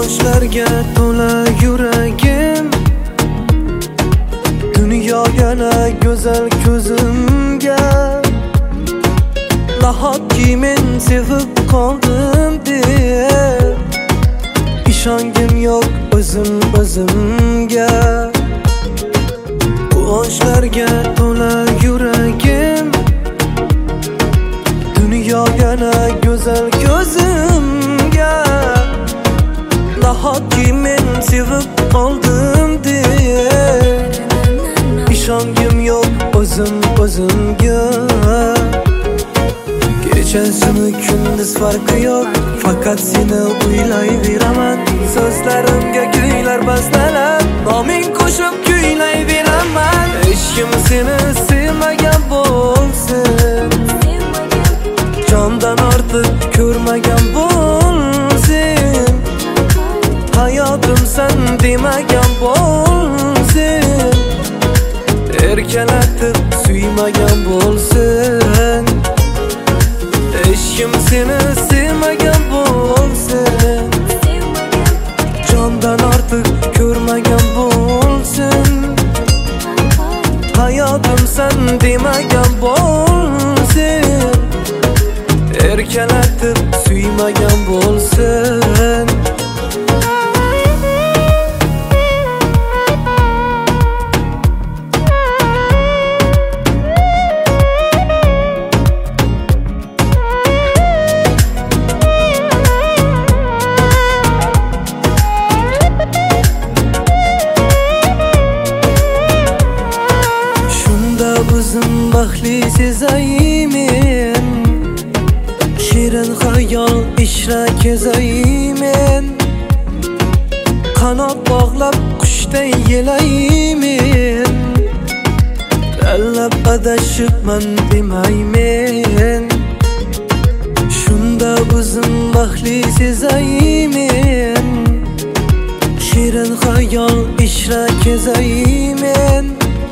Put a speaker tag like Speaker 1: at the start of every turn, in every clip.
Speaker 1: Quvonchlarga to'la yuragim, dunyo yana go'zal ko'zimga. Nahotki men sevib qoldim deb ishongim yo'q o'zimga. Quvonchlarga to'la yuragim, dunyo yana go'zal ko'zimga. Nahotki men sevib qoldim deb ishongim yo'q o'zimga. Kechasimi kunduz farqi yo'q, faqat seni o'ylayveraman. So'zlarimga kuylar bastalab, noming qo'shib kuylayveraman. Hech kim seni sevmagan bo'lsin, jondan ortiq ko'rmagan bo'lsin. Hayotim sen demagan bo'lsin, erkalatib suymagan bo'lsin. Hech kim seni sevmagan bo'lsin, jondan ortiq ko'rmagan bo'lsin. Hayotim sen demagan bo'lsin, erkalatib suymagan bo'lsin. O'zim baxtli sezaymen, shirin xayol ishra kezaymen. Qanot bog'lab qushday yelaymen, tanlab adashibman demaymen. Shunda o'zim baxtli sezaymen, shirin xayol ishra kezaymen.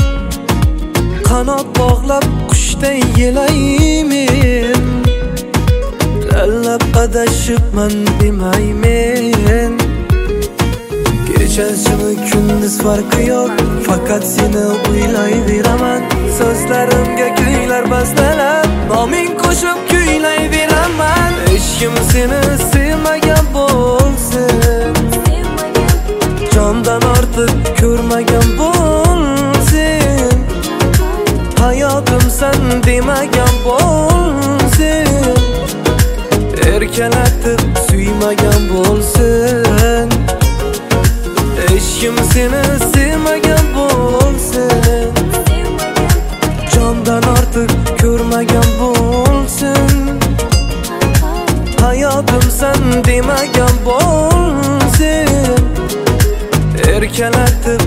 Speaker 1: Qanot bog'lab qushday yelaymen, tanlab adashibman demaymen. Kechasimi kunduz farqi yo'q, faqat seni o'ylayveraman. So'zlarimga kuylar bastalab, noming qo'shib kuylayveraman. Hech kim seni sevmagan bo'lsin, jondan ortiq ko'rmagan bo'lsin. Hayotim sen demagan bo'lsin, erkalatib suymagan bo'lsin. Hech kim seni sevmagan bo'lsin, jondan ortiq ko'rmagan bo'lsin. Hayotim sen demagan bo'lsin, erkalatib